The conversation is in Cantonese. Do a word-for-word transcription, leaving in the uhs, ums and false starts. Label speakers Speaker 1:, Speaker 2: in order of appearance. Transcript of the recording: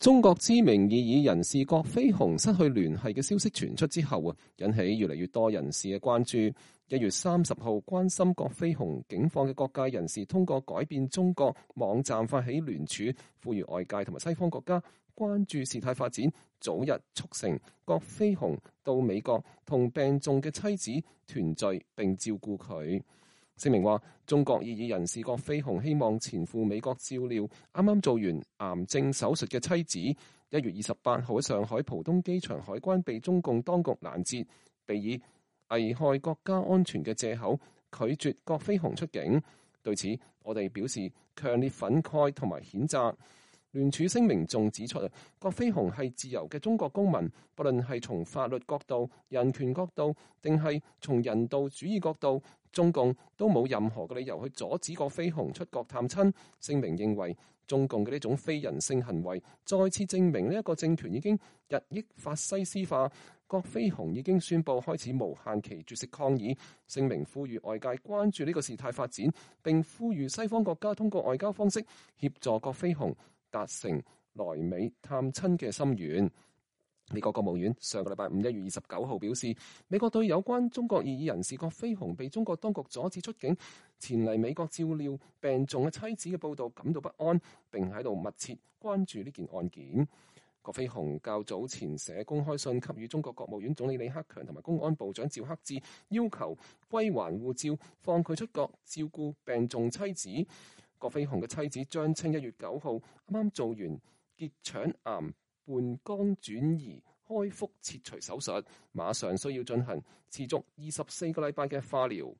Speaker 1: 中國知名異議人士郭飛雄失去聯繫嘅消息傳出之後啊，引起越嚟越多人士嘅關注。一月三十號，關心郭飛雄境況嘅各界人士通過改變中國網站發起聯署，呼籲外界同埋西方國家關注事態發展，早日促成郭飛雄到美國同病重嘅妻子團聚並照顧佢。聲明話，中國異議人士郭飛雄希望前赴美國照料啱啱做完癌症手術嘅妻子。一月二十八號喺上海浦東機場海關被中共當局攔截，被以危害國家安全嘅借口拒絕郭飛雄出境。對此，我哋表示強烈憤慨同埋譴責。聯署聲明仲指出啊，郭飛雄係自由嘅中國公民，不論係從法律角度、人權角度，定係從人道主義角度，中共都冇任何嘅理由去阻止郭飛雄出國探親。聲明認為，中共嘅呢種非人性行為，再次證明呢一個政權已經日益法西斯化。郭飛雄已經宣布開始無限期絕食抗議。聲明呼籲外界關注呢個事態發展，並呼籲西方國家通過外交方式協助郭飛雄達成來美探親嘅心願。美國國務院上個禮拜五一月二十九號表示，美國對有關中國異議人士郭飛雄被中國當局阻止出境前嚟美國照料病重嘅妻子嘅報道感到不安，並喺度密切關注呢件案件。郭飛雄較早前寫公開信給予中國國務院總理李克強同埋公安部長趙克志，要求歸還護照，放佢出國照顧病重妻子。郭飛雄嘅妻子張青一月九號啱啱做完結腸癌伴胱轉移開腹切除手術，馬上需要進行持續二十四個禮拜嘅化療。